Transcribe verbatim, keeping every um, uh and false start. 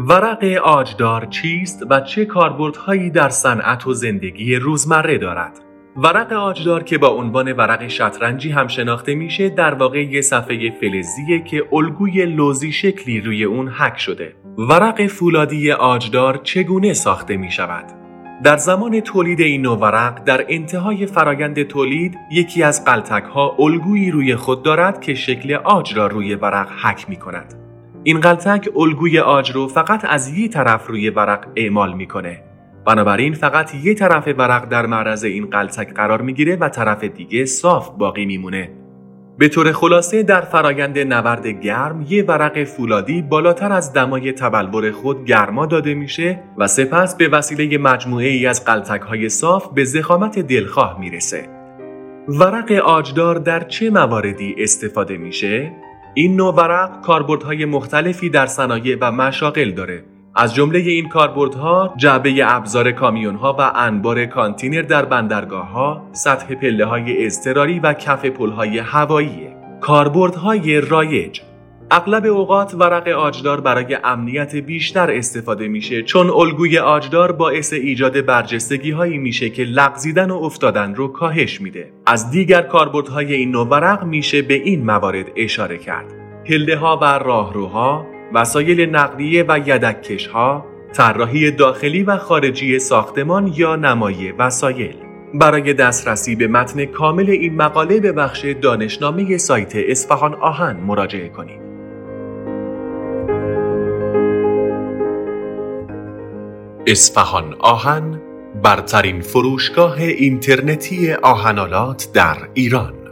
ورق عاجدار چیست و چه کاربردهایی در صنعت و زندگی روزمره دارد؟ ورق عاجدار که با عنوان ورق شطرنجی هم شناخته میشه، در واقع یه صفحه فلزیه که الگوی لوزی شکلی روی اون حک شده. ورق فولادی عاجدار چگونه ساخته می شود؟ در زمان تولید این نوع ورق، در انتهای فرایند تولید یکی از قلتک‌ها الگویی روی خود دارد که شکل عاج را روی ورق حک می کند. این قلتک الگوی عاج رو فقط از یک طرف روی ورق اعمال میکنه. بنابراین فقط یک طرف ورق در معرض این قلتک قرار میگیره و طرف دیگه صاف باقی میمونه. به طور خلاصه در فرایند نورد گرم یک ورق فولادی بالاتر از دمای تبلور خود گرما داده میشه و سپس به وسیله مجموعه ای از قلتک های صاف به ضخامت دلخواه میرسه. ورق عاجدار در چه مواردی استفاده میشه؟ این نوع ورق کاربردهای مختلفی در صنایع و مشاغل داره. از جمله این کاربردها جعبه ابزار کامیون‌ها و انبار کانتینر در بندرگاه‌ها، سطح پله‌های اضطراری و کف پل‌های هوایی. کاربردهای رایج: اغلب اوقات ورق عاجدار برای امنیت بیشتر استفاده میشه، چون الگوی عاجدار باعث ایجاد برجستگی‌هایی میشه که لغزیدن و افتادن رو کاهش میده. از دیگر کاربردهای این نوع ورق میشه به این موارد اشاره کرد: پله‌ها و راهروها، وسایل نقلیه و یدک‌کش‌ها، طراحی داخلی و خارجی ساختمان یا نمای وسایل. برای دسترسی به متن کامل این مقاله به بخش دانشنامه سایت اصفهان آهن مراجعه کنید. اصفهان آهن، برترین فروشگاه اینترنتی آهن‌آلات در ایران.